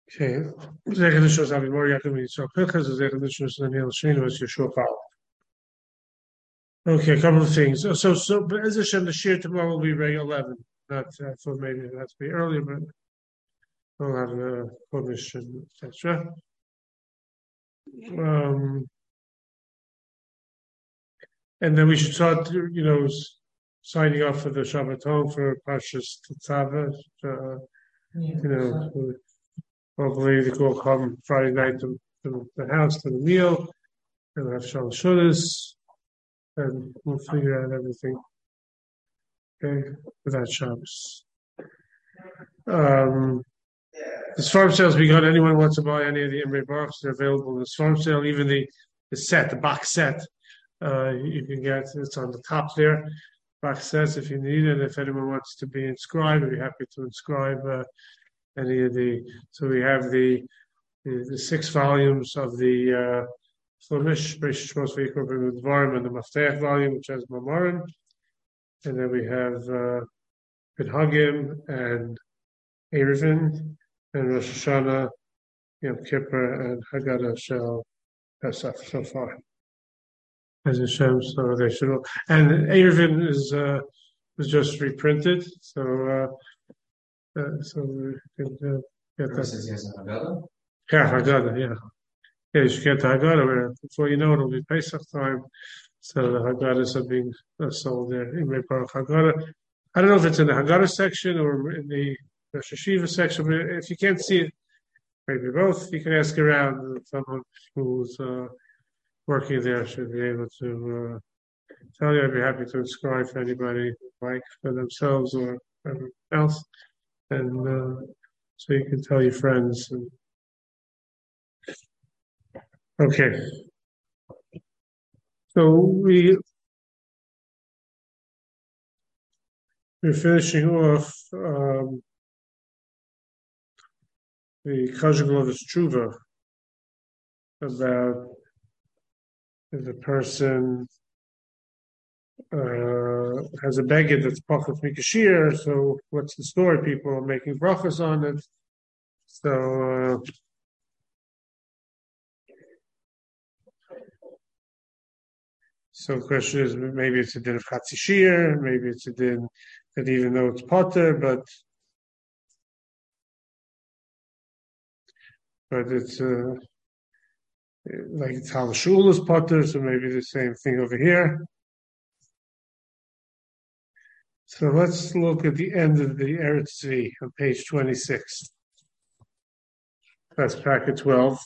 Okay. Zeker de shows hebben more yakum in so because zeker de shows in the Shane was your show power. Okay, a couple of things. But as the share tomorrow will be regular 11. Not I thought maybe it has to be earlier, but we'll have a permission, etc. And then we should start, signing up for the Shabbaton for Pashas Tetzaveh. Hopefully they will come Friday night to the house to the meal, and we'll have Shal Shudas, and we'll figure out everything. Okay, for that Shabbos. The farm sales we got. Anyone who wants to buy any of the Imre Baruchs, they're available in the farm sale. Even the set, the box set, you can get. It's on the top there. Box sets if you need it. If anyone wants to be inscribed, we'd be happy to inscribe any of the. So we have the 6 volumes of the Flemish British Most Vehicle with Varm and the Maftech volume, which has Mamorim. And then we have Hagim and Erevin and Rosh Hashanah, Yom Kippur, and Haggadah Shel Pesach so far. As Hashem, so they should. And Erevin was just reprinted, so we can get that. Yeah, Haggadah, yeah. Yeah, you should get the Haggadah, where before you know it, it'll be Pesach time. So the Haggadahs are being sold there. In Baruch Haggadah. I don't know if it's in the Haggadah section or in the Rosh Hashiva section, but if you can't see it, maybe both, you can ask around. Someone who's working there should be able to tell you. I'd be happy to inscribe for anybody like for themselves or anyone else. And so you can tell your friends. Okay. So we're finishing off the conjugal of his tshuva about if the person has a beged that's pachas mikashir. So what's the story? People are making brachas on it. So the question is, maybe it's a din of chatzishir, maybe it's a din that even though it's potter, but it's like it's how the shul is potter, so maybe the same thing over here. So let's look at the end of the Eretz Tzvi on page 26. That's packet 12.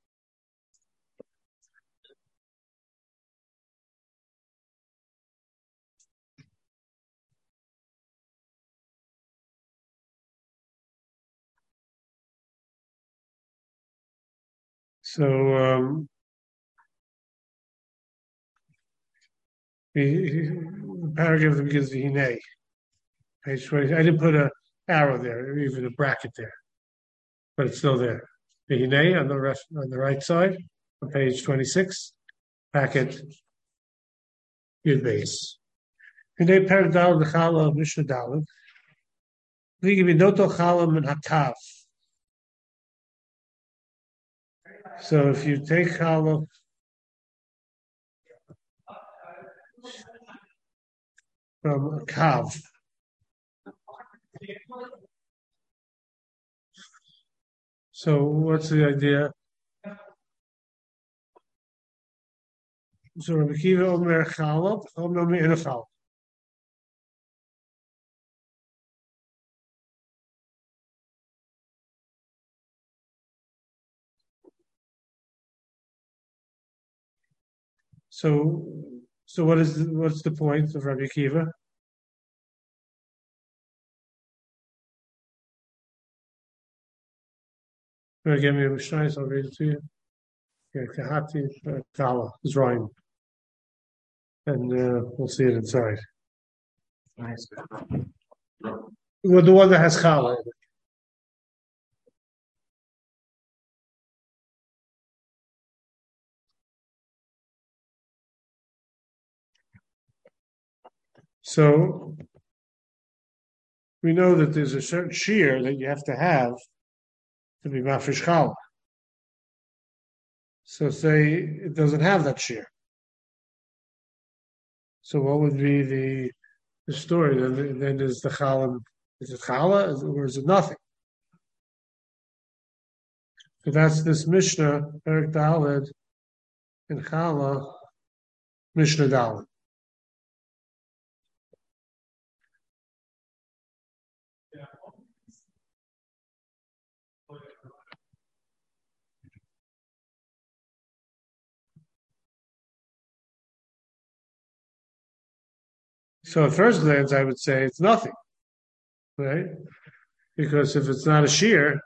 So the paragraph that begins the Hinei, page 20. I didn't put an arrow there, or even a bracket there, but it's still there. The Hinei on the right side, on page 26, packet Yud base. Hinei parak Daled Chala Mishnah Daled. V'gibinoto Chala Min Hakav. So if you take challah from a kav, so what's the idea? So Rabbi Akiva Omer challah, Omer me'en challah. So what's the point of Rabbi Akiva? You're going to give me a Mishnah, so I'll read it to you. Okay, Kahati Kala is rhyme. And we'll see it inside. Nice. Well, the one that has Kala in it. So we know that there's a certain shear that you have to have to be mafresh challah. So say it doesn't have that shear. So what would be the story? Then is the challah, is it challah or is it nothing? So that's this Mishnah, Perek Daled, in Challah, Mishnah Daled. So at first glance, I would say it's nothing, right? Because if it's not a shear,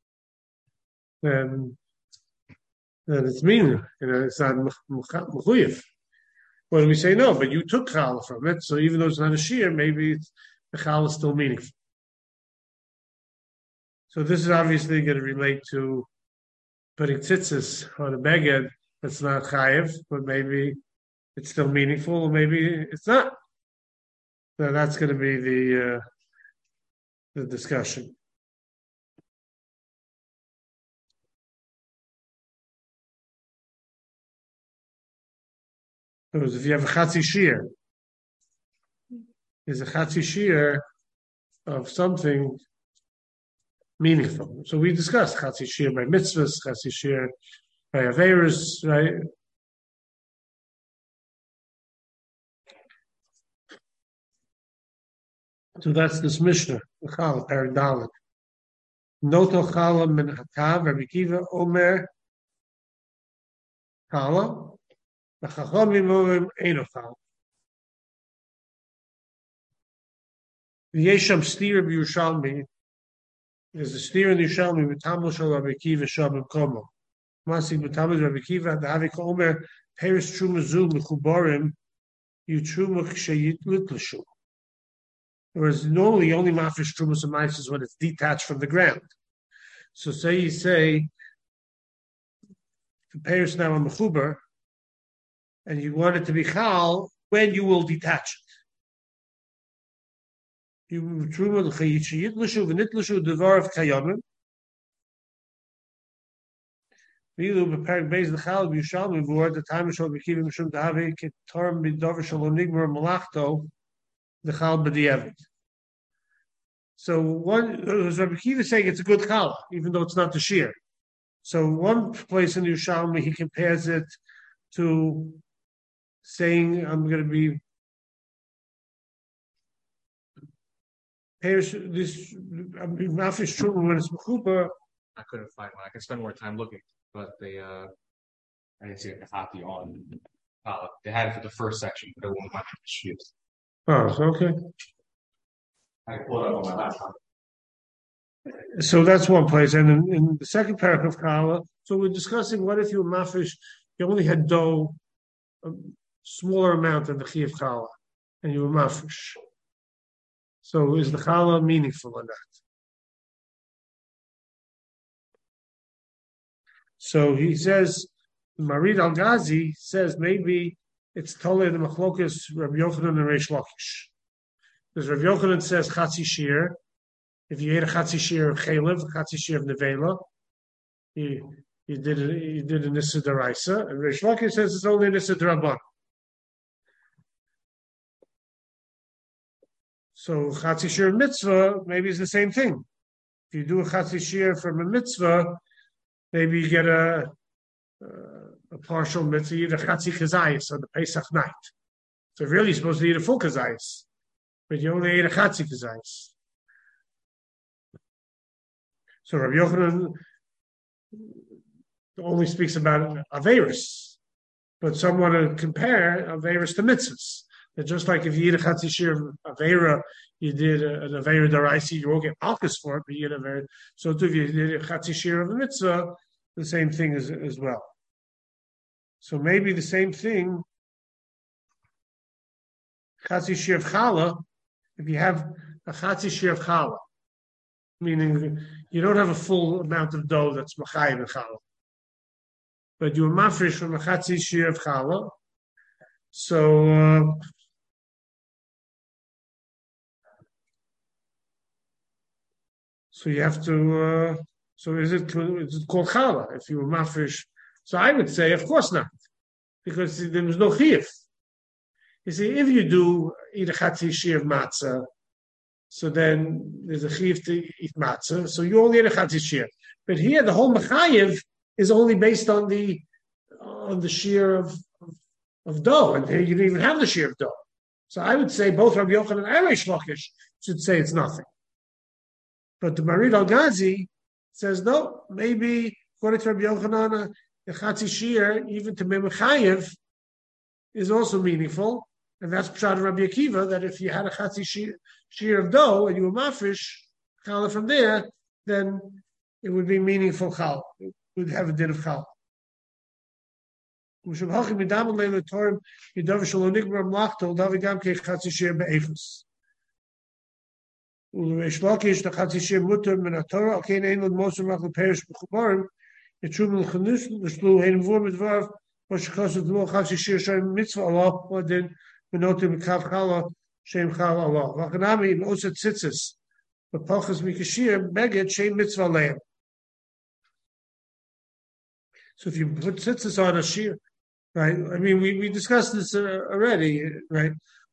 then it's mean. It's not mechuyev. What do we say? No, but you took challah from it, so even though it's not a shear, maybe the challah is still meaningful. So this is obviously going to relate to putting tzitzis on a beged that's not chayev, but maybe it's still meaningful, or maybe it's not. So that's going to be the discussion. Because if you have a chatzi shear, is a chatzi shear of something meaningful. So we discussed chatzi shear by mitzvahs, chatzi shear by averos, right? So that's this Mishnah, Challah, Perek Daled. Noto Challah min hatav, Rabbi Kiva Omer Challah, the Chachamim Omer Eino Challah. The Yesham Steer of Yerushalmi, there's a steer in Yerushalmi with Tamil Shal Rabbi Kiva Shabbat Komo. Masik with Tamil Rabbi Kiva, the Havik Omer, Paris Trumazu, Mechuborim, Yutrumach Shayit Litlashu. Whereas normally only mafresh trumas and mice is when it's detached from the ground. So say you say the payers now on the chuber, and you want it to be chal, when you will detach it. You truma l'chayit l'shu v'nitlashu devar of kayamim. Vilu b'perek beis l'chal b'yushalmi v'or the time shall be keeping mishum dahavi ketorm b'dover shalom nigmar malachto l'chal b'diavad. So one, as Rabbi Kiva is saying, it's a good challah, even though it's not the shear. So one place in Yerushalmi, he compares it to saying, I'm going to be this mafish true when it's mechuba. I couldn't find one. I can spend more time looking, but I didn't see a copy on. They had it for the first section, but it won't match the sheet. Oh, okay. I pulled it up on my laptop. So that's one place. And in the second paragraph of Kala, so we're discussing what if you were mafish, you only had dough, a smaller amount than the chi of Kala, and you were mafish. So is the Kala meaningful or not? So he says, Marid Al-Ghazi says maybe it's totally the machlokas Rabbi Yochanan and Reish Lakish. Because Rabbi Yochanan says Chatzi Shir. If you ate a Chatzi Shir of Chalev, a Chatzi Shir of Nevela, you did a Nissa Daraisa. And Reish Lakish says it's only a Nissa Darabban. So Chatzi Shir mitzvah maybe is the same thing. If you do a Chatzi Shir from a mitzvah, maybe you get a partial mitzvah, you eat a Chatzi Kazayis on the Pesach night. So really you're supposed to eat a full Kazayis. But you only ate a Chatzi Kazayis. So Rabbi Yochanan only speaks about Averis. But some want to compare Averis to mitzvahs. That just like if you eat a Chatzi Shir of Avera, you did an Avera Daraisi, you won't get Malchus for it, but you get Avera. So too, if you did a Chatzi Shir of a mitzvah, the same thing as well. So maybe the same thing, Chatzi Shir of Challah, if you have a Chatzi Shir of Challah, meaning you don't have a full amount of dough that's Machayim in Challah, but you're mafresh from a Chatzi Shir of Challah, so you have to So is it called challah if you were mafresh? So I would say, of course not, because there was no chiyuv. You see, if you do eat a chatzi shir of matzah, so then there's a chiyuv to eat matzah, so you only eat a chatzi shir. But here, the whole mechayev is only based on the shear of dough, and here you didn't even have the shear of dough. So I would say both Rabbi Yochanan and Reish Lakish should say it's nothing. But the Marid Al-Ghazi says no. Maybe according to Rabbi Yochanan, the chatzi shir even to mechayev is also meaningful, and that's pshat Rabbi Akiva that if you had a chatzi shir of dough and you were mafresh challah from there, then it would be meaningful challah. It would have a din of challah. So the So if you put tzitzis on a shear, right? I mean, we discussed this already, right?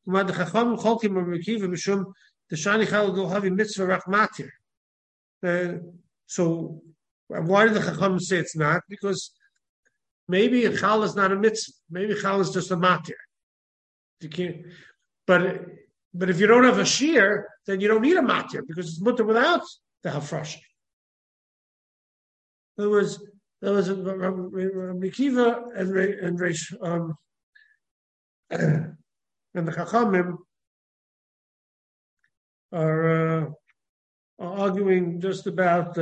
So why did the Chacham say it's not? Because maybe chal is not a mitzvah. Maybe chal is just a matir. You can't. But if you don't have a shear, then you don't need a matir because it's mutter without the hafrash. In other words, there was Rabbi Akiva and the Chachamim are arguing just about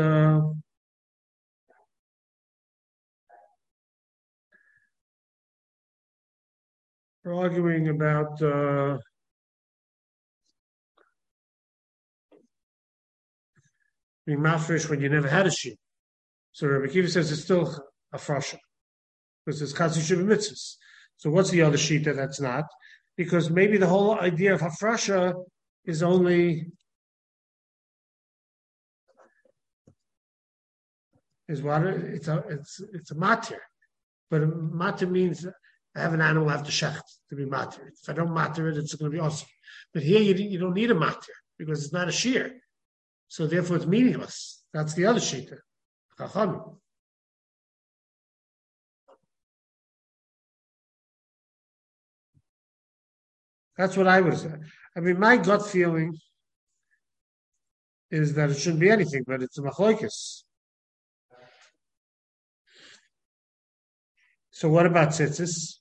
being mafresh when you never had a sheep. So Rabbi Akiva says it's still a frasha because it's chatzi shir b'mitzvahs. So what's the other shita that's not? Because maybe the whole idea of hafrasha is only it's a matir, but a matir means I have an animal, I have to shecht to be matir. If I don't matir it, it's going to be awesome. But here you don't need a matir because it's not a shear, so therefore it's meaningless. That's the other shita. Chachamim. That's what I would say. I mean, my gut feeling is that it shouldn't be anything, but it's a machlokes. So what about tzitzis?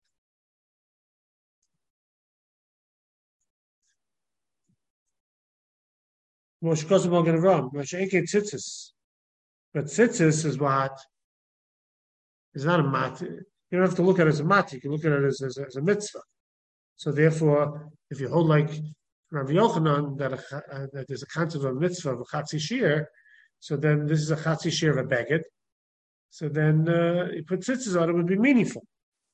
Moshe Kosovo going to run. Moshe ain't tzitzis. But tzitzis is what is not a mat. You don't have to look at it as a mat. You can look at it as a mitzvah. So therefore, if you hold like Rabbi Yochanan that there's a concept of a mitzvah of a chatzi shir, so then this is a chatzi shir of a beged. So then you put tzitzis on it would be meaningful.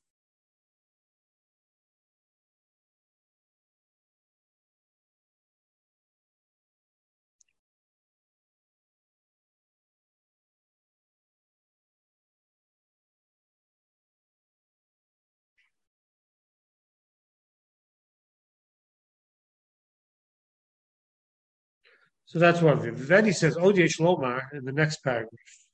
So that's one thing. Then he says, Odeh Shlomar in the next paragraph.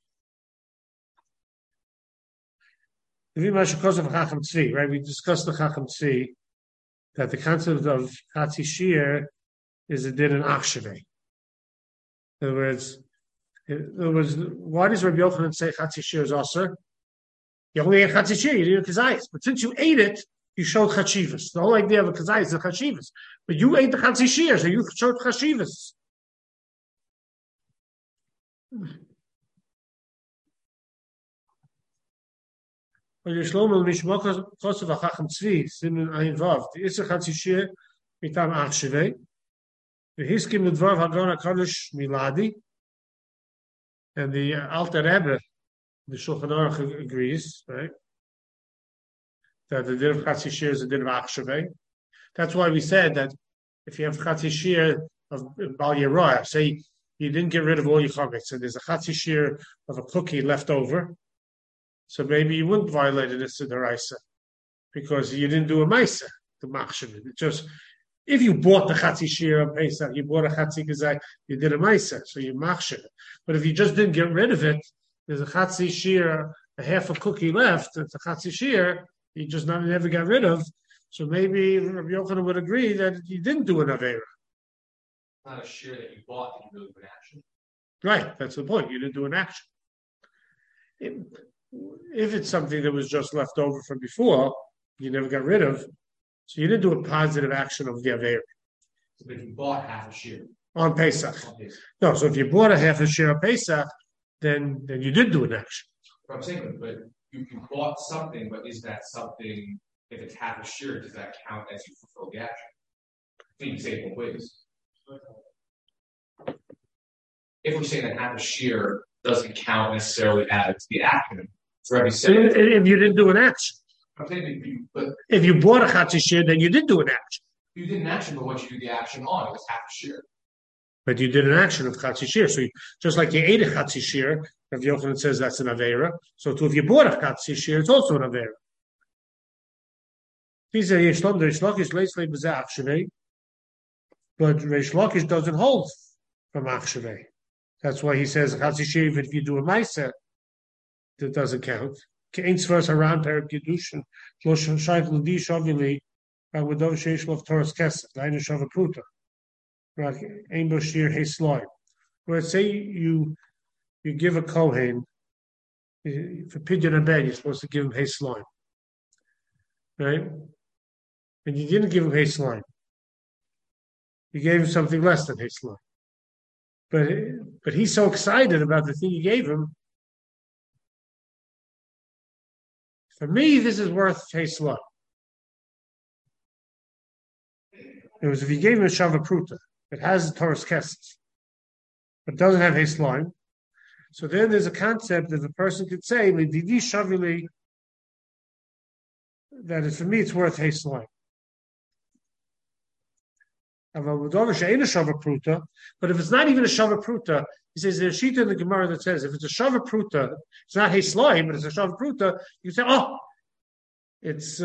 Right? We discussed the Chacham Tzvi, that the concept of Chatzi Shir is a din in Achshavei. In other words, why does Rabbi Yochanan say Chatzi Shir is Aser? You only ate Chatzi Shir, you didn't eat Kazayas. But since you ate it, you showed Chashivas. The whole idea of a Kazayas is a Chashivas. But you ate the Chatzi Shir, so you showed Chashivas. Shlomo Mishmok Kosov Chacham Tzvi Simin Ayin Vav the Isser Chatzi Shir Mitam Achshavei the Hiskim L'Dvar Hagon HaKadosh Miladi, and the Alter Rebbe the Shulchan Aruch agrees, right, that the din of Chatzi Shir is a din of Achshavei. That's why we said that if you have Chatzi Shir of Bal Yeroah, say you didn't get rid of all your chametz. So there's a chatzi shear of a cookie left over. So maybe you wouldn't violate it as to the raisa because you didn't do a maisa to machshav it. Just if you bought the chatzi shear of Pesach, you bought a chatzi kazai, you did a maisa, so you machshav it. But if you just didn't get rid of it, there's a chatzi shear, a half a cookie left. It's a chatzi shear you just never got rid of. So maybe Rabbi Yochanan would agree that you didn't do an avera. Not a shear that you bought that you really put action. Right, that's the point. You didn't do an action. If it's something that was just left over from before, you never got rid of, so you didn't do a positive action of the avera. So if you bought half a shear on Pesach. No, so if you bought a half a shear of Pesach, then you did do an action. But I'm saying, but you bought something, but is that something? If it's half a shear, does that count as you fulfill the action? I think you say it both ways. If we say that half a shear doesn't count necessarily as the action, for every second. If you didn't do an action. I'm saying if you bought a chatzi shear, then you did do an action. You did an action, but what you do the action on, it was half a shear. But you did an action of chatzi shear. So just like you ate a chatzi shear, Rabbi Yochanan says that's an avera. So too, if you bought a chatzi shear, it's also an avera. But Reish Lakish doesn't hold from achshavei. That's why he says chatzi shear. If you do a ma'aser, that doesn't count. Kein tzvars haran perik kedushin lo shayich l'di shavili b'avodov sheish lo Torah's kesed l'aynu shava pruta. Right, ein bo shir heisloim. Where say you give a kohen for pidyon and ben, you're supposed to give him heisloim, right? And you didn't give him heisloim. You gave him something less than heisloim. But he's so excited about the thing you gave him. For me, this is worth heisloim. It was if you gave him a shava pruta. It has Torah's kesed, but doesn't have heisloim. So then there's a concept that the person could say, "Lididi shavili," that is for me it's worth heisloim. But if it's not even a shava pruta, he says there's a sheet in the Gemara that says if it's a shava pruta, it's not heisloim, but it's a shava pruta. You say, "Oh, it's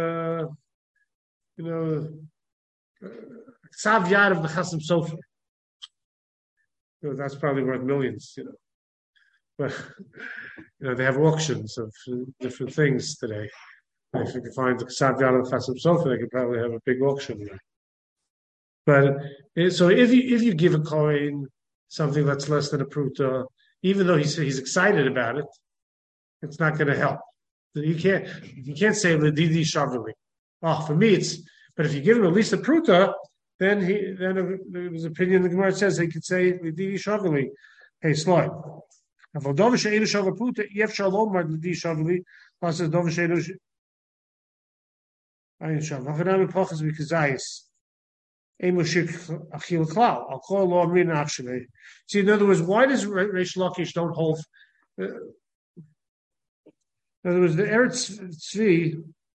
Tzav Yad of the Chasam Sofer." That's probably worth millions, But they have auctions of different things today. If you can find the Tzav Yad of the Chasam Sofer, they could probably have a big auction. But so if you give a coin something that's less than a pruta, even though he's excited about it, it's not going to help. You can't say l'didi shavili. Oh, for me it's. But if you give him at least a pruta, then his opinion the Gemara says he could say l'didi shavili, hey slime. Avol dov she'enu shav pruta yef shalom mar l'didi shavili. Plus dov she'enu ayin shav. V'chadam pochas b'kazayis. I'll call law Amrin actually. See, in other words, why does Reish Lakish don't hold? In other words, the Eretz Tzvi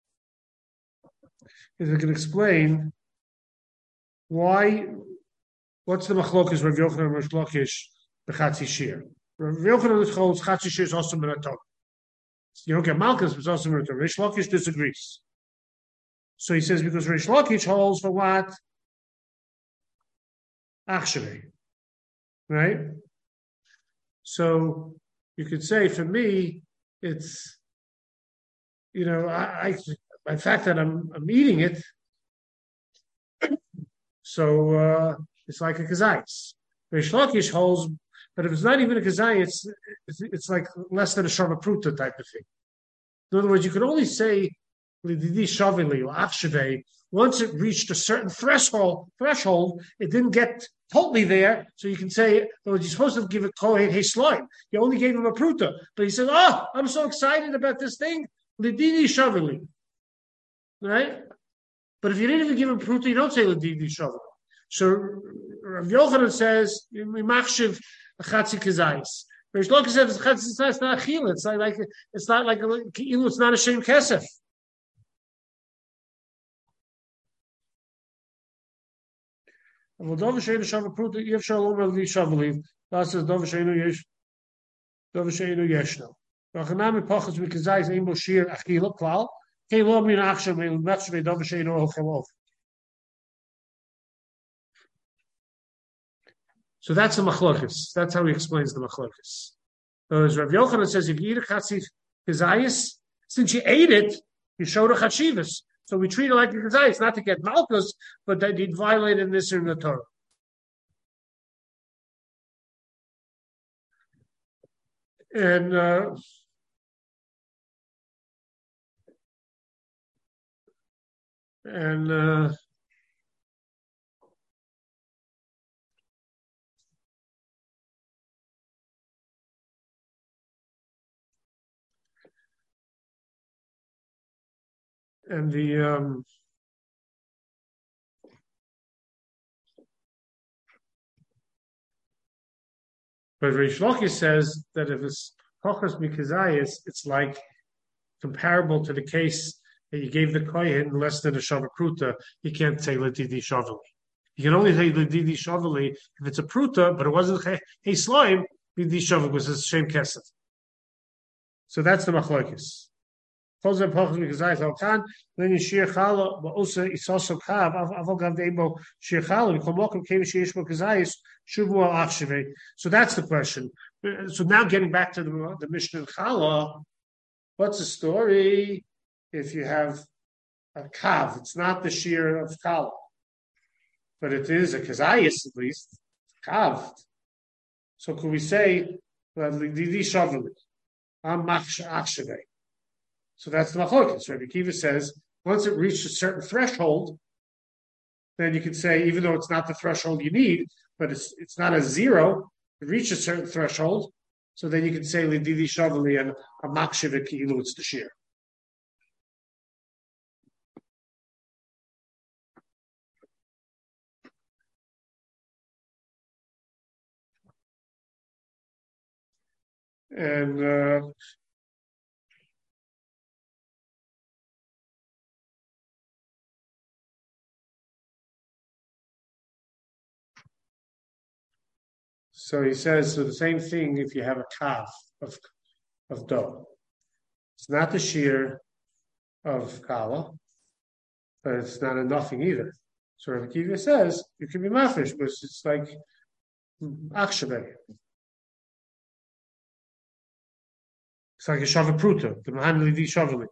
is going to explain why. What's the machlokas Rav Yochanan and Reish Lakish b'chatzi shir? Rav Yochanan holds chatzi shir is also minaton. You don't get malchus, but it's also minaton. Reish Lakish disagrees. So he says because Reish Lakish holds for what? Actually, right? So you could say for me, it's by the fact that I'm eating it, so it's like a kazayis. Reish Lakish holds, but if it's not even a kazayis, it's like less than a shava pruta type of thing. In other words, you could only say lididi shavili or achshavei once it reached a certain threshold, it didn't get totally there, so you can say, you're supposed to give it kohen heisloim. You only gave him a pruta, but he said, "Oh, I'm so excited about this thing, lididi shavili." Right? But if you didn't even give him pruta, you don't say lididi shavili. So Rav Yochanan says, "Machshiv chatzi kazayis." Reish Lakish says, "Chatzi kazayis not achila. It's not a shem kesef." אבל דובר שאינו שווה פרוטה, אי אפשר לומר לי שווה לי, ואז זה דובר שאינו ישנו. והכנה מפוחס מכזייס אין בו שיר אכילה כלל, כן לא מן עכשיו מחשבי דובר שאינו אוכל אוף. So that's the machlokes. That's how he explains the machlokes. As Rav Yochanan says, if you eat a chatzif kazayis, since you ate it, you showed a chashivas. So we treat it like a kazayis, not to get malchus, but that you'd violated this in the Torah. And the but Rish Lakish says that if it's Kochas Mikazayis, it's like comparable to the case that you gave the Kohen less than a Shavakruta, you can't say Ladidi Shavali. You can only say Ladidi Shavali if it's a Pruta, but it wasn't Hey Slime, Ladidi Shavali was a Shem Kesef. So that's the Machlokes. Then you shir chala, but also it's also kav. Avol gav deimo shir chala. V'kolmokim came shir shmo kazayis shuvu al achshevei. So that's the question. So now getting back to the Mishnah of Chala, what's the story if you have a kav? It's not the shir of Chala, but it is a kazayis at least kav. So could we say lidi shavli am achshevei? So that's the machlokes. Rabbi Kiva says once it reached a certain threshold, then you could say even though it's not the threshold you need, but it's not a zero, it reached a certain threshold, so then you can say lididi shavali and a makshiv ki'ilu it's the shear. And so he says, so the same thing if you have a calf of dough. It's not the shear of kala, but it's not a nothing either. So Rabbi Kiva says, you can be mafish, but it's like achshaveh. It's like a shavapruta, the mahanli di shavali.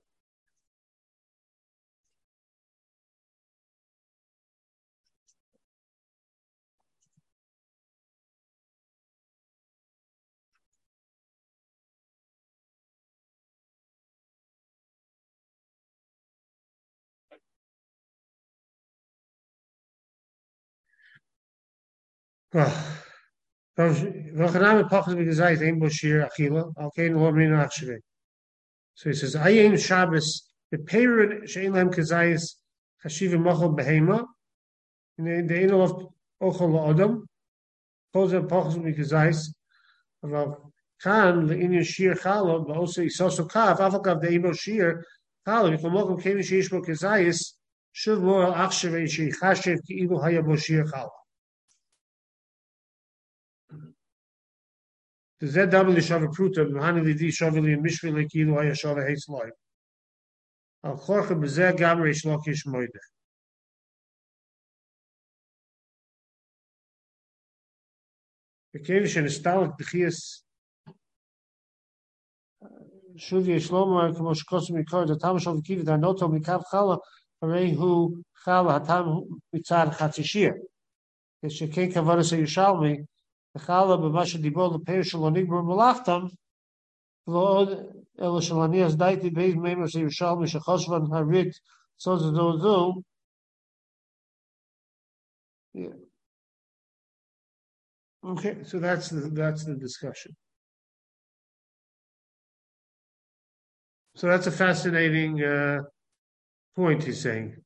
So he says, Ayim Shabbos, the period Sheilem Kazayis Hashiva Mochel Behema, in the Enel of Ochel Adam, Koza Pochel Mikazayis, about Khan, the Indian Shir Chalom, but also Isoso Kav, Avakav the Emo Shir, Chalom, Komokum Kemi Shishmo Kazayis, Shuv Moel Achshav Shi Chashev Ki Ilu Hayabo Shir Chalom. The ZW Shava Pruta, Mahani Di Shavili, and Mishvili Kilu Hayashava hates life. Al Chorcha Bezeh Gamre Shlokish Moide. The Kavish and Stalik Bechias Shuvia Shlomo, Kamosh Kosim Mikor, the Tamash of Kiva, the Noto Mikav Chala, Arehu Chala, Hatam Mitzad Chatzishir. The Shekin Kavaras Yushalmi. The chala b'masha dibol l'peir shalonigbar malachtam v'od elo shalanias daiti beis meimos Yerushalmi shechoshvan harit sozadozu. Yeah. Okay, so that's the discussion. So that's a fascinating point he's saying.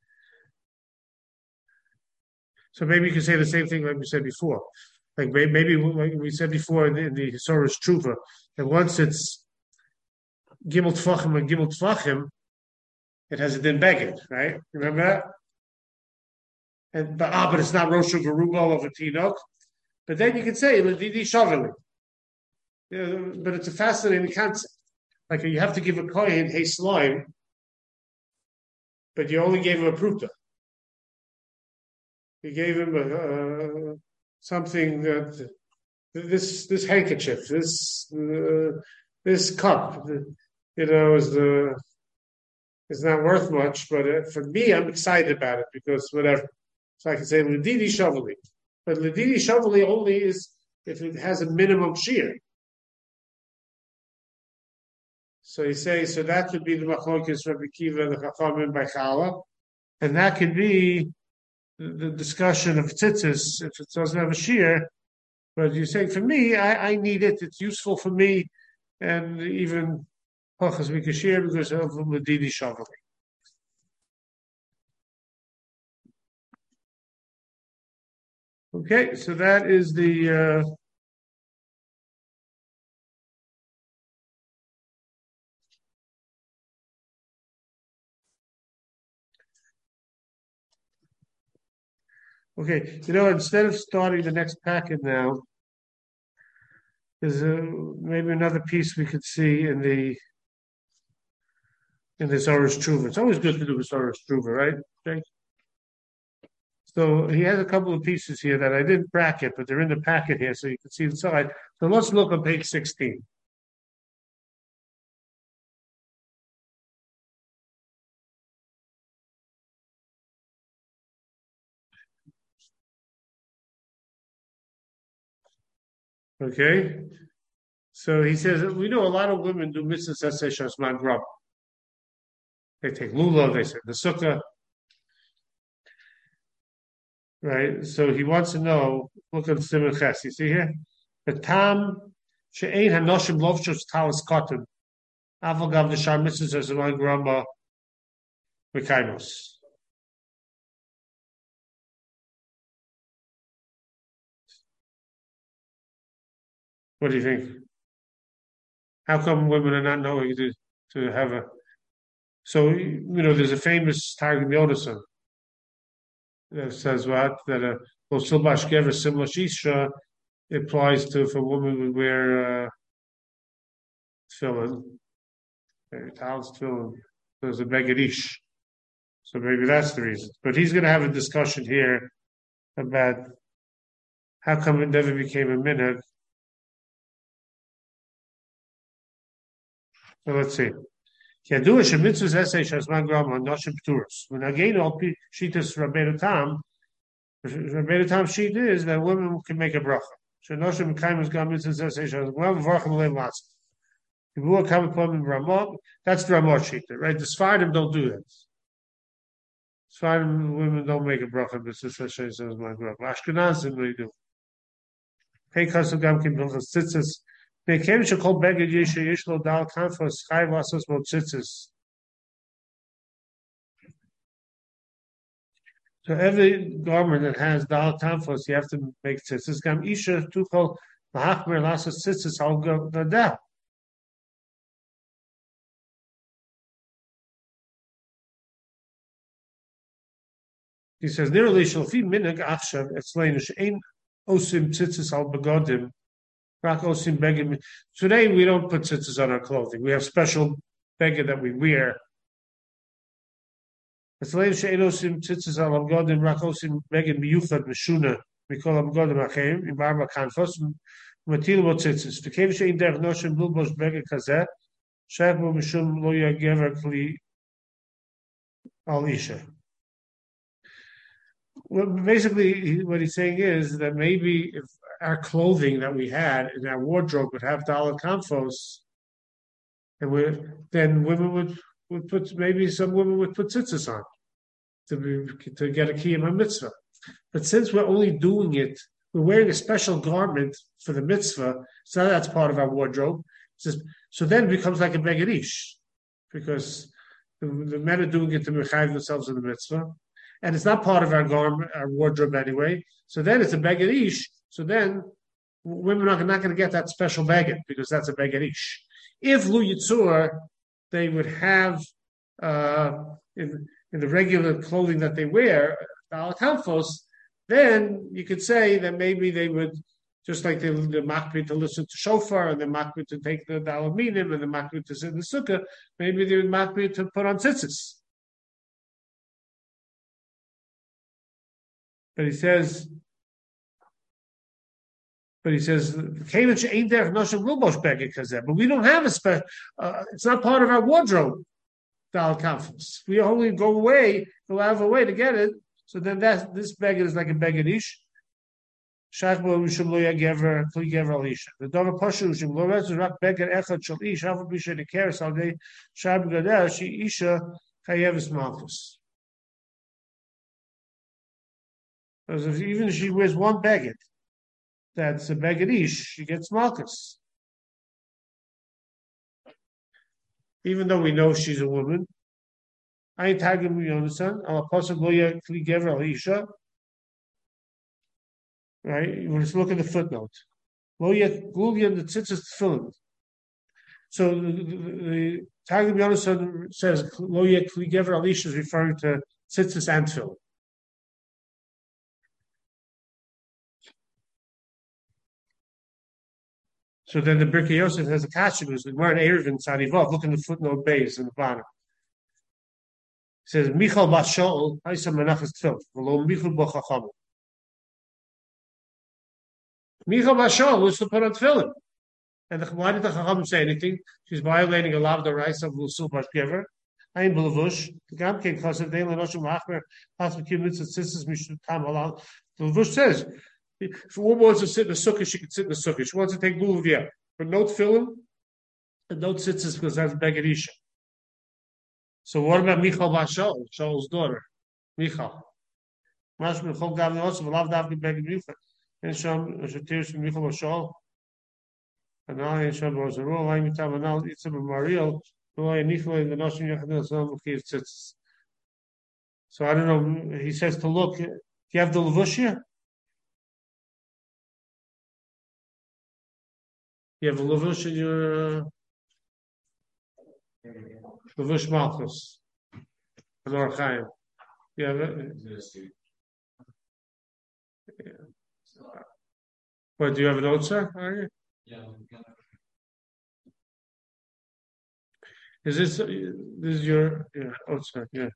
So maybe you can say the same thing like we said before. Like maybe like we said before in the Hisoros Tshuva, that once it's Gimel Tfachim and Gimel Tfachim, it has a din beged, right? Remember that? but it's not Rosh Veruba of a Tinok. But then you can say Ledidi Shavili. But it's a fascinating concept. Like you have to give a kohen hey slime, but you only gave him a pruta. You gave him something that this handkerchief, this cup, is not worth much. But for me, I'm excited about it because whatever. So I can say Ledidi Shavali, but Ledidi Shavali only is if it has a minimum shear. So you say, so that could be the machlokes Rabbi Kiva and the Chachamim by Chala, and that could be the discussion of tzitzis if it doesn't have a shear. But you say, for me, I need it. It's useful for me, and even Pachas Mikashir because of Ledidi Shavali. Okay, so that is the. Okay, instead of starting the next packet now, there's maybe another piece we could see in this Zohar Shuva. It's always good to do a Zohar Shuva, right? Okay. So he has a couple of pieces here that I didn't bracket, but they're in the packet here, so you can see inside. So let's look on page 16. Okay, so he says we know a lot of women do mitzvahs esay shasman grub. They take lulav, they say the sukkah, right? So he wants to know. Look at Simon Ches. You see here, the tam she'ein hanoshim lovshos talis cotton avagav the shar mitzvahs shasman grubba v'kaimos. What do you think? How come women are not knowing to have a? So there's a famous Targum Yonason that says what that a silbash gever similar shisha applies to if a woman would wear tefillin, tal's tefillin. There's a begadish, so maybe that's the reason. But he's going to have a discussion here about how come it never became a minhag. So let's see. Yadua shemitzvus esay shasman grama noshim pturos. When again all shitas Rabbeinu Tam sheet is that women can make a bracha. So noshim kaimus gam mitzvus esay shasman grama v'varchim leim lots. Yibua kam upon in Ramah. That's the Ramah sheet, right? The Sfardim don't do that. Sfardim women don't make a bracha mitzvus esay shasman grama. Ashkenazim they do. Hey kasam gam kim bilchas tzitzis. So every garment that has dal tanfos, you have to make tzitzis. Gam isha tuchol lahachmer lasas tzitzis al gadal. He says, "Nearly shalfi minhag achshav etzleinu she'ein osim tzitzis al begodim." Today we don't put tzitzis on our clothing. We have special beggar that we wear. Today well, basically, what he's saying is that maybe if our clothing that we had in our wardrobe would have dalet kanfos, and then women would put, maybe some women would put tzitzis on to get a kiyum mitzvah. But since we're only doing it, we're wearing a special garment for the mitzvah, so that's part of our wardrobe. So then it becomes like a begadish, because the men are doing it to mechayiv themselves in the mitzvah. And it's not part of our garment, our wardrobe anyway. So then it's a begadish. So then women are not going to get that special begad because that's a begadish. If Lu Yitzur, they would have in the regular clothing that they wear Dal Kamfos, then you could say that maybe they would, just like the makbid to listen to shofar and the makbid to take the Dal Minim and the makbid to sit in the sukkah, maybe they would makbid to put on tzitzis. But he says, but we don't have a special. It's not part of our wardrobe. Dal Kamfos. We only go away. We'll have a way to get it. So then this beggar is like a beggar ish. Shachbo Rishum Lo Yagever Kli Gever Alisha. The Dover Pashu Rishum Lo Rez Rak Beggar Echad Shal Ish Havu Bisha Neker Salde Shab Gadel She Isha Chayevis Malchus. Because even if she wears one beggar, that's a beggar ish, she gets Malchus. Even though we know she's a woman. I tagim Yonasan, Al Pasuk Lo Kli Gever Alisha. Right? You just look at the footnote. Lo yet Gulian the tzitzis tefillin. So the Targum Yonasan says Lo yet Kli Gever Alisha is referring to tzitzis and tefillin. So then the Birkei Yosef has a kasha goes with Mar Erevin Tzadivov. Look in the footnote base in the bottom. It says Michal Bashol Aisa Menachas Tefillin. V'lo Michal B'Chachamim. Michal Bashal was to put on tefillin. And why did the Chacham say anything? She's violating a lot of the rights of Lusul Bashkever. Ein Belavush. The Gam came close to Daily Noshim Achmer. Hasmakim Mitzvah Sisters Mishut Tam Halal. The Levush says, if a woman wants to sit in the sukkah, she can sit in the sukkah. She wants to take Lulav, but no tefillin and no tzitzis because that's Begarisha. So what about Michal Bashal, Shaul's daughter? Michal. Mashmin Chol Gav Nosov, Lav Dav Begad and Sham Shatir Michal Bashal. And now in Sham was a rule, like Mitam and now it's a memorial, so I Nichol in the Noshim Yachadil Sam Kiv Tzitz. So I don't know, he says to look, do you have the Levushia? You have a Levush in your Levush Malchus. Anor Chaim. You have it? Yeah. What, do you have an Otzer? Are you? Yeah. Is this your Otzer? Yeah.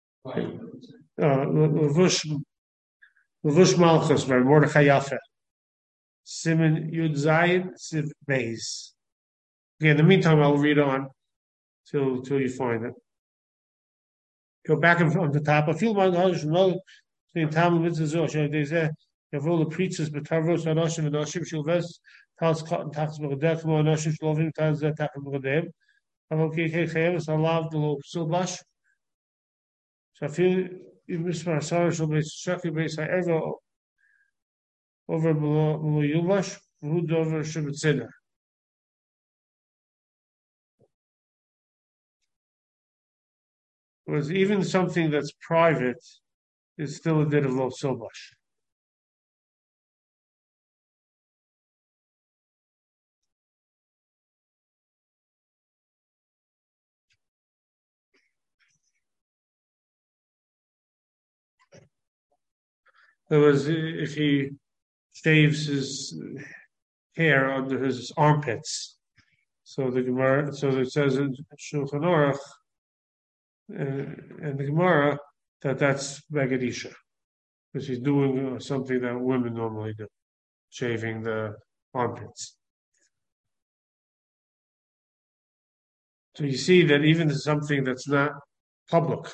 Levush Malchus by Mordechai Yafe. Simon Yud Zayin Siv Beis. Okay, in the meantime, I'll read on till you find it. Go back on the top. A few months ago, in Tam Mitzvah, they say, "If all the preachers, but Tavros Anoshim and Anoshim Shilves, Tals Cotton Tax Berdech, Mo Anoshim Shlovim Tals Zetach Berdem, Avoki Chayeves Alav the Lo Silbash." So I feel even Mr. Sarah shall be Shaki Beis Ha'ever over Mulu Yuvash, who over Shabbatzina. Whereas even something that's private is still a bit of Lo Silbash. There was if he shaves his hair under his armpits. So the Gemara, so it says in Shulchan Aruch and the Gemara that's Begadisha, because he's doing something that women normally do, shaving the armpits. So you see that even something that's not public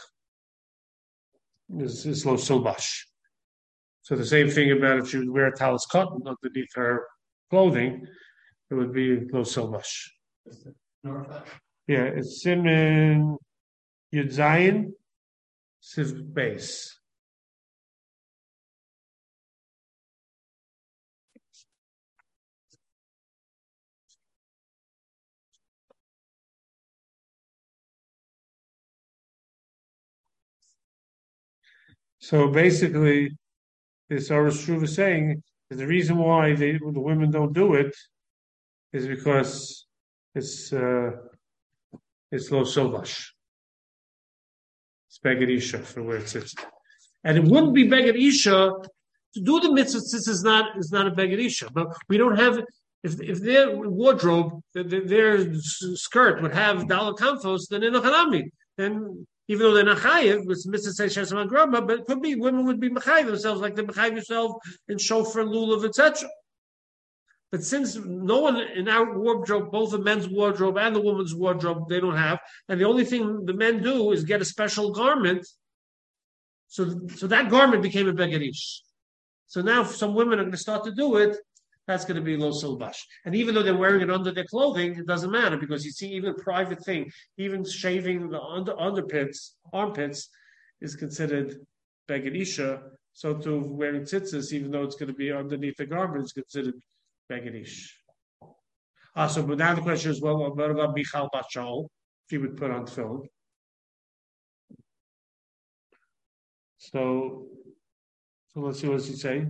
is Lo Silbash. So the same thing about if she would wear a talis cotton underneath her clothing, it would be Lo Silbash. Yeah, it's Simin Yud Zayin Siv Beis. So basically, this Aruch Shuv is saying is the reason why the women don't do it is because it's Lo Silbash. It's Begadisha for where it sits. And it wouldn't be Beged Isha to do the mitzvah. This is not a Beged Isha. But we don't have if their wardrobe, their skirt would have Dalal Kamfos, then in a Hanami. Then even though they're not chayiv, with mitzvah say Shesam Grama, but it could be women would be mechayiv themselves, like they mechayiv themselves in shofar, lulav, etc. But since no one in our wardrobe, both the men's wardrobe and the woman's wardrobe, they don't have, and the only thing the men do is get a special garment. So that garment became a begedish. So now some women are going to start to do it. That's going to be lo silbash. And even though they're wearing it under their clothing, it doesn't matter because you see, even private thing, even shaving the armpits, is considered begedisha. So to wearing tzitzis, even though it's going to be underneath the garment, is considered begedish. So but now the question is, well, what about Michal Bashal? If he would put on film. So let's see what does he say.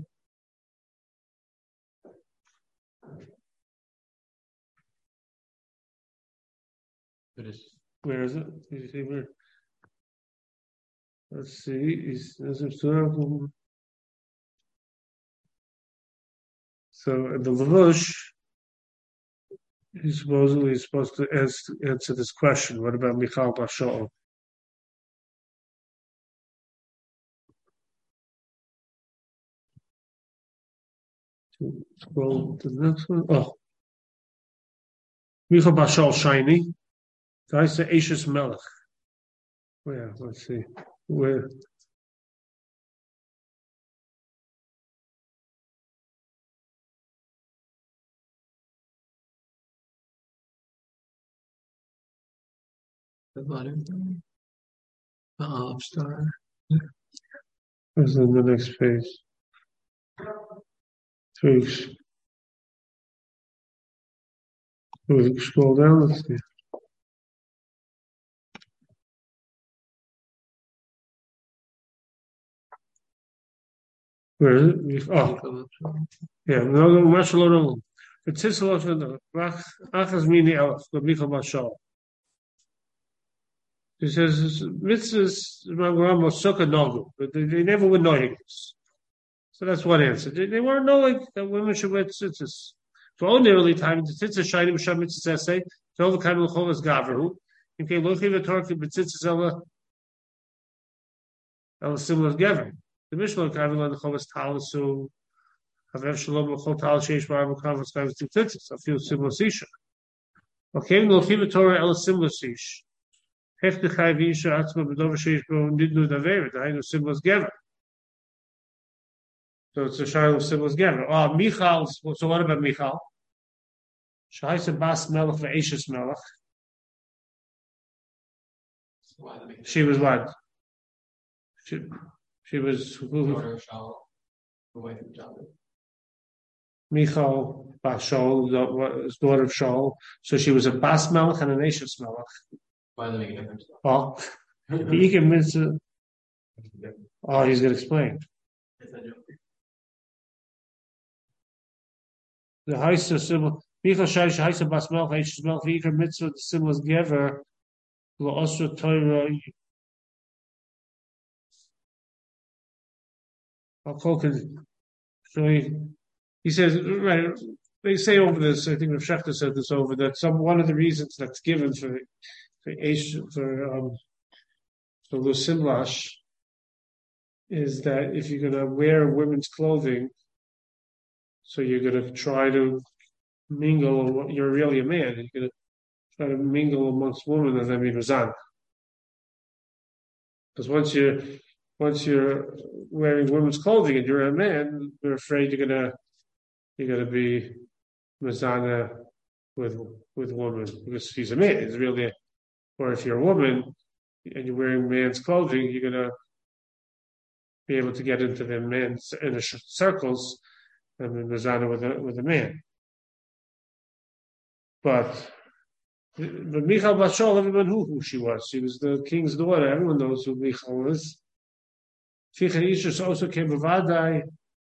Where is it? Let's see. So the Lavush, he's supposed to answer this question. What about Michal Bashal? Scroll to the next one. Oh, Michal Bashal shiny. I say Ashes Melech. Where? Let's see. Where? The bottom. The olive star. What's in the next page? 3. We scroll down. Let's see. Where is it? Oh, yeah. No, much lower. It's his lot of the Achaz Mini Elf, the Michal Bashal. He says mitzvahs Rambam Sukkah Nagu, but they never were knowing this. So that's one answer. They weren't knowing that women should wear tzitzis. For ordinarily time, the tzitzis shiny b'sham mitzvah essay to overcome the chovas gavru. In case lochiv the torque b'tzitzis ela similar gaver. The Mishnah Kavil and the Chovas Talasu Havev Shalom L'Chol Tal Sheish Ba'ar B'Kavos Kavos Tzitzis. I feel similar Sisha. Okay, no Chiv Torah El similar Sish. Hech the Chayv Yisha Atzma B'Dov Sheish Bo Nidnu Daver. The Hainu similar Gever. So it's a Shiloh of similar Gever. Michal. So what about Michal? Shaisa Bas Melech VeEishes Melech. She was what? She was Michal Bashal, daughter of Shaul. So she was a Bas Melech and an Eishes Melech. Why does that make a difference? He's going to explain. The Haisa symbol, Michal Shaish Haisa Bas Melech, Eishes Melech, Iker Mitzvah, the symbol is Gever, Lo Osra Torah. So he says, right, they say over this, I think Rav Shechter said this over, that one of the reasons that's given for Lusimlash is that if you're going to wear women's clothing, so you're going to try to mingle, you're really a man, and you're going to try to mingle amongst women and then be Razan. Because once you're wearing women's clothing and you're a man, you're afraid you're gonna be Mazana with women because he's a man. He's really, or if you're a woman and you're wearing man's clothing, you're gonna be able to get into the men's inner circles and be Mazana with a man. But Michal Bashal, everyone knew who she was. She was the king's daughter. Everyone knows who Michal was. Ficher Ishus also came b'vadai.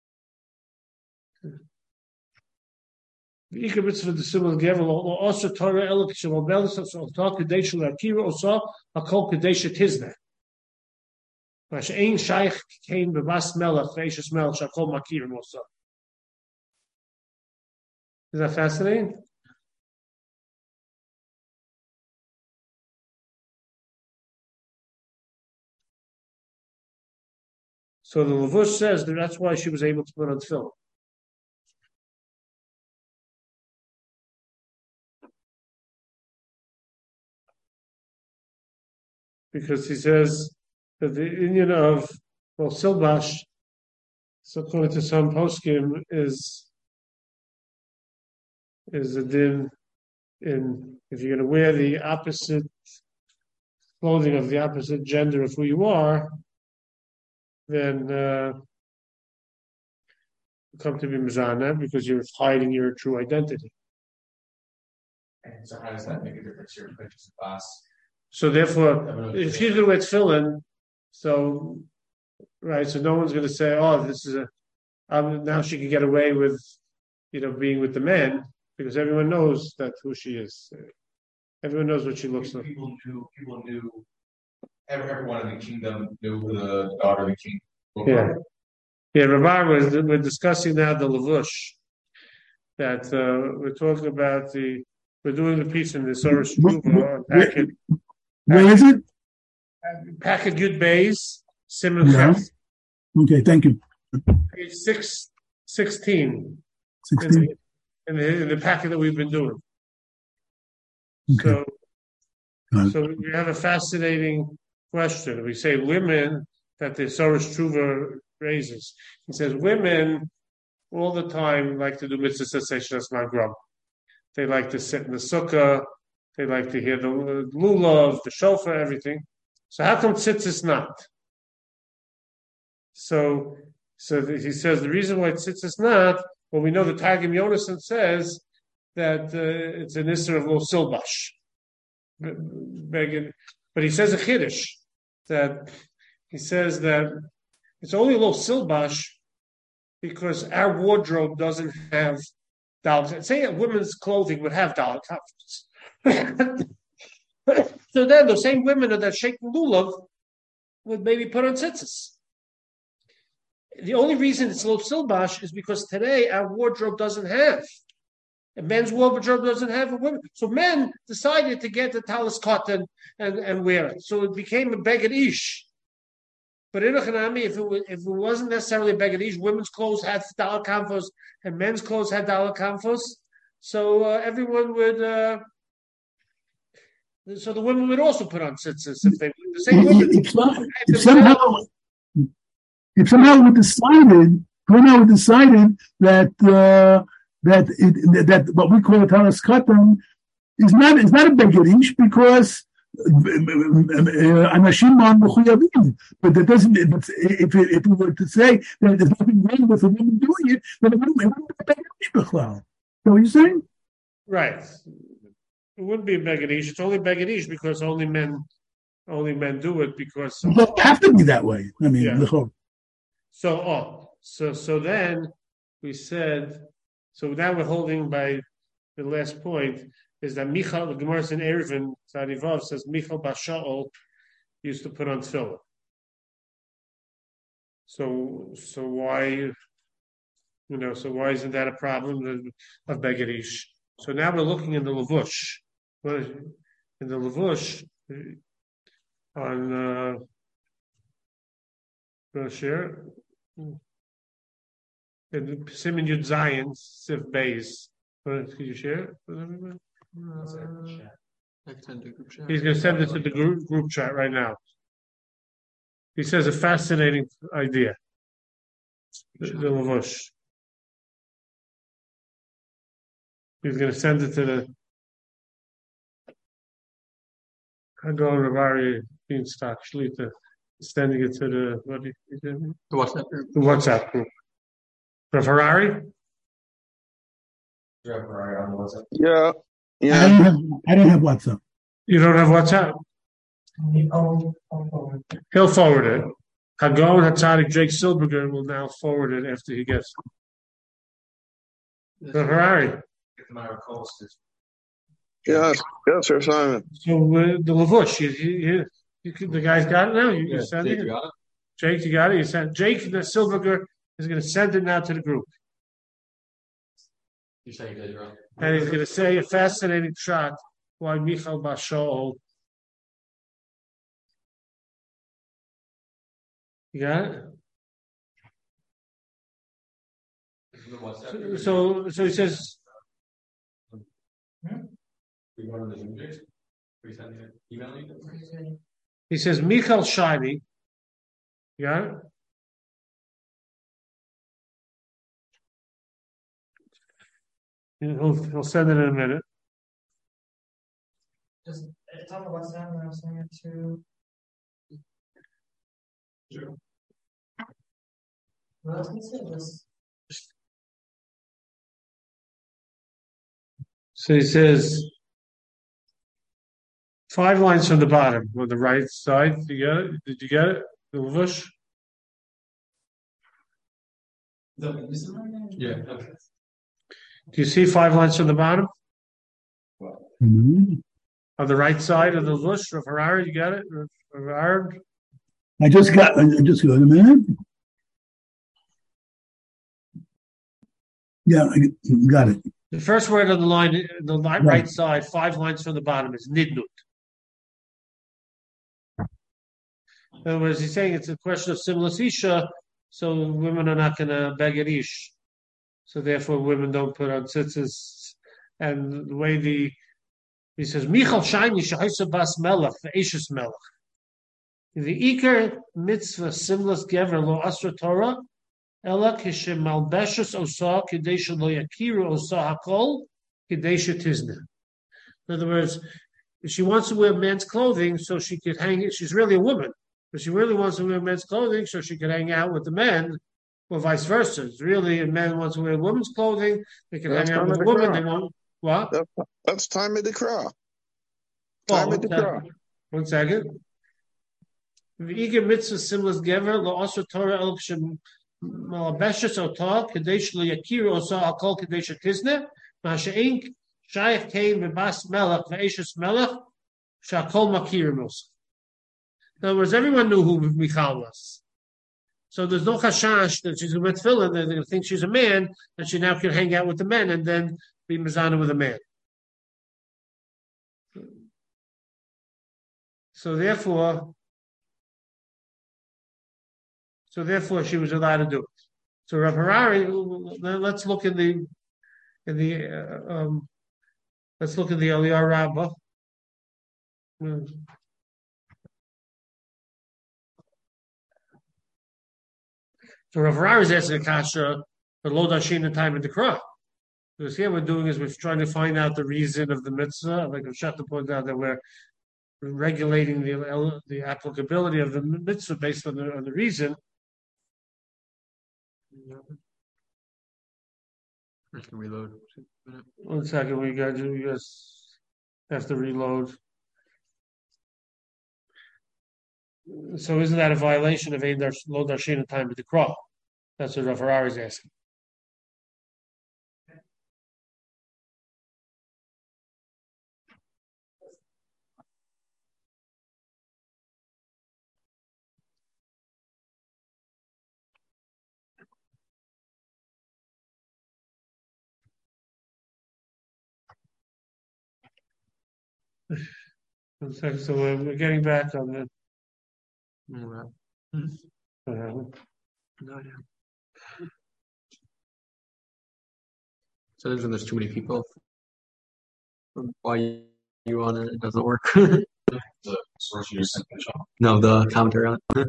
The Iker mitzvah the similar gevel also Torah elok shel belis so talk kadesh l'akira also a kol kadesh tizna. Mashein Shaykh came b'Bas Melech, Reishis Melech, Shakol Makir Mosa. Is that fascinating? So the Levush says that that's why she was able to put on film. Because he says that the union of silbash, so according to some poskim, is a din in if you're going to wear the opposite clothing of the opposite gender of who you are, then you come to be mizana because you're hiding your true identity. And so how does that make a difference here? So therefore, if she's going to wear tefillin, so no one's going to say, "Oh, this is now she can get away with, being with the men," because everyone knows that who she is. Everyone knows what she looks like. People knew. Everyone in the kingdom knew the daughter of the king. Rabbi, we're discussing now the levush. That we're talking about we're doing the piece in the Soros Truva packet. Where is it? Packet Yud Beis, Simon Ches. Okay, thank you. Page 16. 16. In the packet that we've been doing. Okay. So we have a fascinating question. We say women that the Soros Truva raises. He says women all the time like to do mitzvah cessation as magrum. They like to sit in the sukkah. They like to hear the lulav, the shofar, everything. So how come tzitzis not? So he says the reason why tzitzis not. Well, we know the Targum Yonason says that it's an issur of lo silbash. But he says a chiddush that he says that it's only lo silbash because our wardrobe doesn't have dalit. Say a women's clothing would have dalit confidence. So then the same women that are shaking lulav would maybe put on tzitzis. The only reason it's lo silbash is because today our wardrobe doesn't have. A men's wardrobe doesn't have a women. So men decided to get the talis cotton and wear it. So it became a beged ish. But in a Hanami, if it wasn't necessarily a beged ish, women's clothes had dalit kamfos and men's clothes had dalit kamfos. So everyone would. So the women would also put on tzitzis if they the same women. If somehow we decided that what we call a talis katan is not a begedish because anashim are mechuyavim. But that doesn't. If we were to say that there's nothing wrong with a woman doing it, then it wouldn't be a begedish b'chlal. So what you're saying? Right. It wouldn't be a begedish. It's only begedish because only men do it because. It doesn't have to be that way. I mean, yeah. So then we said. So now we're holding by the last point is that Michal, the Gemara in Eruvin, Tzadivav says Michal Basha'ol used to put on tefillin. So why, so why isn't that a problem of begedish? So now we're looking in the Levush. In the Levush, on share. And Simon Yud Zion, Sif Beis. Could you share it with everyone? He's going to send it to the group chat right now. He says a fascinating idea. The Levush. He's going to send it to the Hagon Ravari Beanstalk Shlita. Sending it to the WhatsApp group. Rav Harari? Yeah. I don't have WhatsApp. You don't have WhatsApp? He'll forward it. Hagon Hatzadik Jake Silberger will now forward it after he gets it. Rav Harari? Yes, Sir Simon. So the Levush, the guy's got it now? You send it? Jake, you got it? You sent Jake the Silberger is going to send it now to the group. You say you did, right? And he's going to say a fascinating shot why Michal Bashol. You got it? So he says, he says Michal Shiny. You got it? He'll send it in a minute. Just tell me what's that when I'm sending it to. What else needs to just. So he says 5 lines from the bottom on the right side. Did you get it? Did you get it? The Levush? Yeah. Okay. Do you see 5 lines from the bottom? Mhm. On the right side of the Levush of Harari? You got it? Harari? I just got a minute. Yeah, I got it. The first word on the line, the right side, 5 lines from the bottom is Nidnut. In other words, he's saying it's a question of Simlas Isha, so women are not going to beg at Ish. So therefore, women don't put on tzitzis. And the way he says, Michal Shiny Shaisa Bas Melech, the Ashes Melech. The Iker mitzvah Simlas Gever Lo Asra Torah, Ela Kishem Malbeshus Osa, Kadesha Lo Yakiru Osa Hakol, Kadesha Tizna. In other words, if she wants to wear men's clothing so she could hang it, she's really a woman. But she really wants to wear men's clothing so she could hang out with the men, or vice versa. It's really a man wants to wear women's clothing, they can hang out with a woman, they won't. What? That's time of the crowd. Time of the crowd. 1 second. V'igir mitzvah simlas gever lo asur Torah el kshem malabeshes otah kadesh lo yakiru osa akol kadesh tizne ma'ashe'ink shayach kein v'bas melech v'eshes melech shakol makirim osa. In other words, everyone knew who Michal was. So there's no chashash that she's going to tefillin, they're going to think she's a man, and she now can hang out with the men and then be mizana with a man. So therefore, she was allowed to do it. So Rav Harari, let's look in the Eliyar Rabbah. So Rav Harari is asking a kasha for Lo Dashin and time of the crop. Because here we're doing is we're trying to find out the reason of the mitzvah. Like Shata pointed out that we're regulating the applicability of the mitzvah based on the reason. I can reload. 1 second, we guys have to reload. So isn't that a violation of Ein Lo Darshin in time of the crop? That's what Rav Harari is asking. So we're getting back on the. So there's too many people. Why you on it? It doesn't work. The source you sent. No, the commentary on it.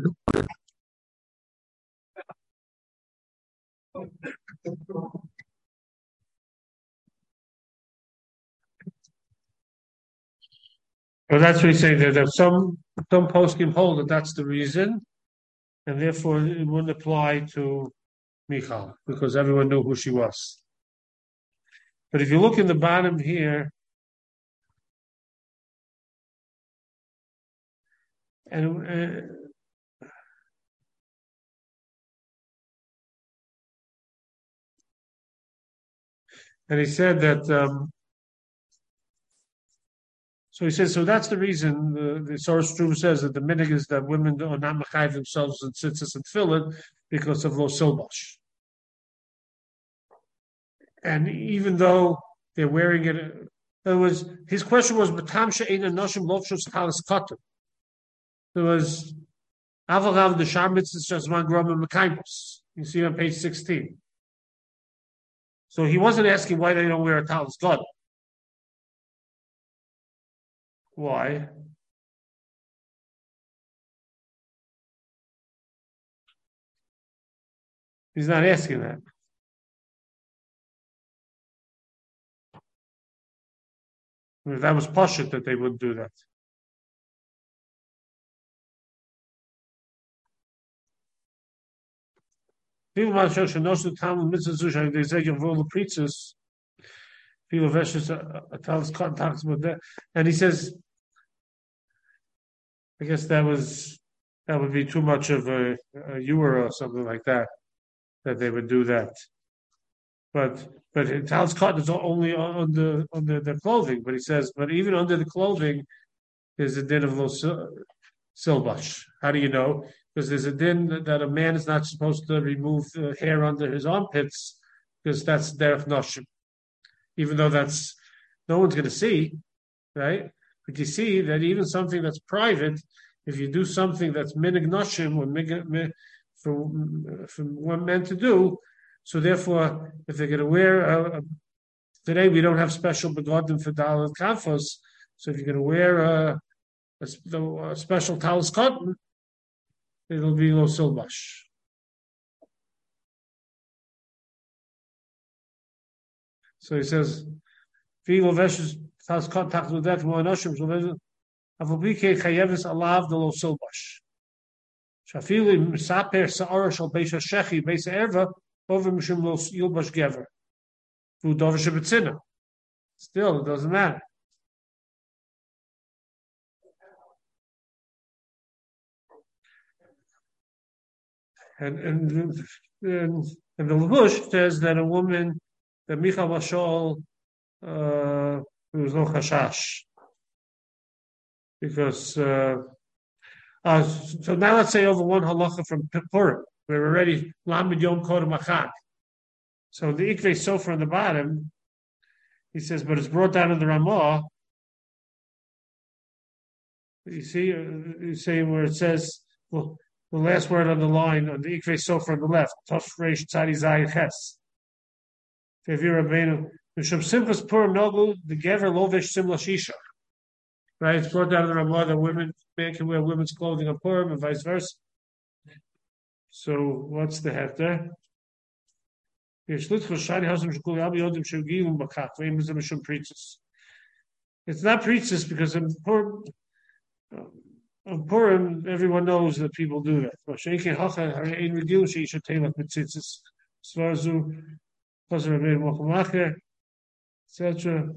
Well, that's what he's saying. That some poskim hold that that's the reason, and therefore it wouldn't apply to Michal because everyone knew who she was. But if you look in the bottom here, and he said that So he says, so that's the reason the source true says that the minig is that women are not mechayiv themselves in tzitzis and tefillin because of lo silbash. And even though they're wearing it, his question was Batam she'eina noshim lovshos talis katan. There was Avarav the Shar mitzvahs shazman grom and mekaimos. You see on page 16. So he wasn't asking why they don't wear a talis katan. Why? He's not asking that. If that was pashut that they wouldn't do that. People might show shenosu tam mitzvah they say you roll the preachers. People veshes a talis talks about that, and he says, I guess that would be too much of a ewer or something like that they would do that. But talis cotton is only under the clothing. But he says, but even under the clothing, there's a din of lo silbash. How do you know? Because there's a din that a man is not supposed to remove the hair under his armpits because that's derech noshim. Even though that's no one's going to see, right? But you see that even something that's private, if you do something that's minig noshim or for one man to do, so therefore, if they're going to wear today, we don't have special begodim for daled kafos. So if you're going to wear a special talis cotton, it'll be lo silbash. So he says, "Filo veshes talis cotton tacht with that more noshim. So avobike chayeves alav the lo silbash. Shafili misaper saara shal beisha shechi beisa erva over mishum lo yilbash gever. Vudover shebetzina. Still, it doesn't matter." And the Levush says that a woman, that Michal Bashol, there was no chashash. Because, so now let's say over one halacha from Purim, we're already Lamed Yom Kodem Achad. So the Ikvei Sofer on the bottom, he says, but it's brought down in the Ramah. You see where it says, well, the last word on the line on the Ikvei Sofer on the left, Tosh Reish Tzadi Zayin Ches. Tevir Rabbeinu, Mishum Simchas Purim Nogu, the Gever Lovesh Simla Shisha. Right? It's brought down in the Ramah that man can wear women's clothing on Purim and vice versa. So what's the hefter? It's not preachers because in Purim, everyone knows that people do that. Etc.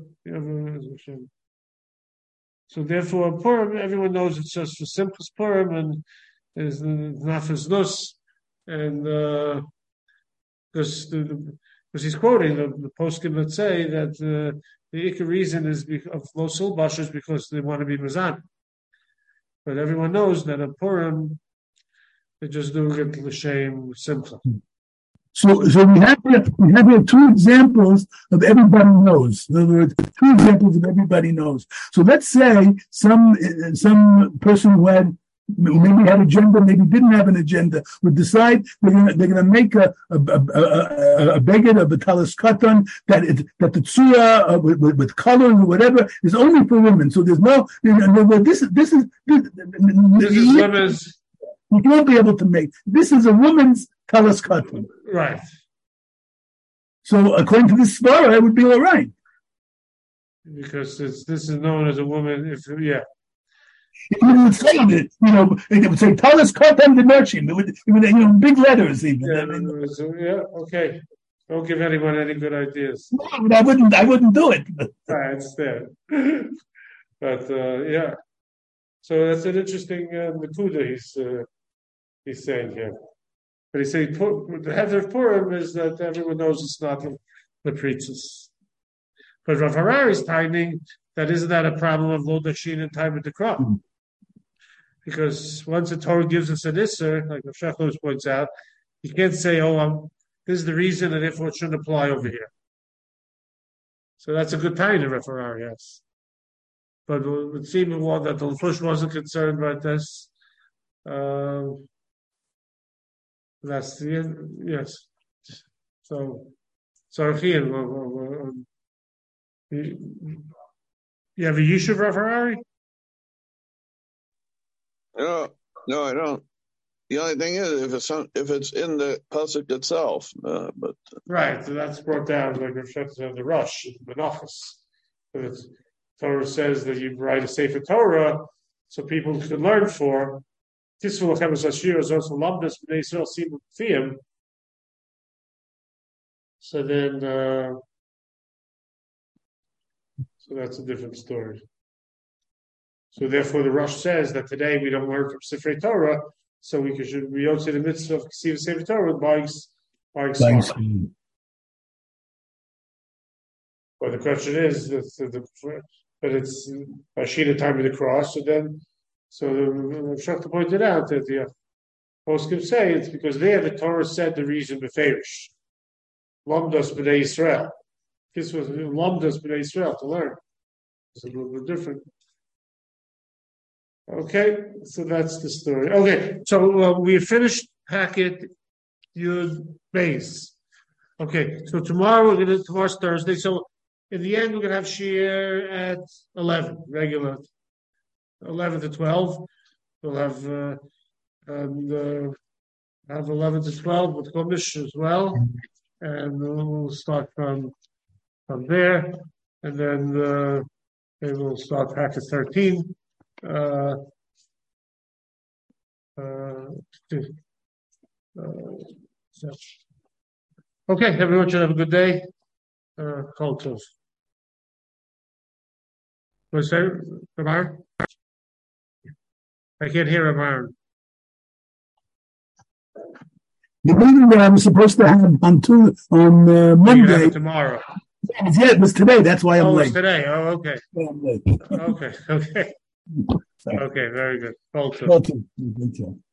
So therefore, Purim, everyone knows it's just for Simchas Purim and is Nafis Nus, and because he's quoting the poskim that say that the ikar reason is of lo silbash is because they want to be Mizan. But everyone knows that at Purim, they just do it l'shem simcha. So we have here two examples of everybody knows. In other words, two examples of everybody knows. So let's say some person who maybe had an agenda, maybe didn't have an agenda, would decide they're gonna make a beged of a talis katan that the tzura with color or whatever is only for women. So there's no this is women's. You won't be able to make. This is a woman's talis katan. Right. So according to this svara, it would be all right. Because this is known as a woman. It would say that, it would say talis katan the merchant. It would big letters even. Okay. Don't give anyone any good ideas. No, I wouldn't do it. I understand. But so that's an interesting Nakuda he's saying here. But he's saying the head of Purim is that everyone knows it's not the preachers. But Rav Harari is finding that isn't that a problem of Lo Dashin and time of the crop? Because once the Torah gives us an Isser, like the Shechos points out, you can't say, this is the reason, and therefore it shouldn't apply over here. So that's a good time to refer, yes. But it would seem that the Lefush wasn't concerned about this. That's the yes. So, Archian, you have a Yishuv referari? No, I don't. The only thing is if it's in the pasuk itself, but right. So that's brought down like the Rush, the Menachos. The Torah says that you write a Sefer Torah so people can learn for. Tisvul Chemes Ashir is also Lamdas B'nei Yisrael Simul Fiyim. So then, so that's a different story. So therefore, the Rush says that today we don't learn from Sefer Torah, so we don't say the mitzvah of Sefer Torah with buying smart. But the question is, but it's Ashina time of the cross. So the Shachta pointed out that the poskim say it's because there the Torah said the reason beferish. Lamdas b'nei Yisrael. This was Lamdas b'nei Yisrael to learn. It's a little bit different. Okay, so that's the story. Okay, so we finished packet Yud Beis. Okay, so tomorrow's Thursday. So in the end, we're going to have Shir at 11, regular 11 to 12. We'll have 11 to 12 with Chumash as well, and we'll start from there, and then we'll start packet 13. Okay, everyone should have a good day. Call close. What's that, Ramar? I can't hear Ramar. The meeting that I was supposed to have on Monday. Tomorrow. Yeah, it was today. That's why I'm late. It's today. Oh, okay. I'm late. Okay. Okay, very good. Call close. Okay.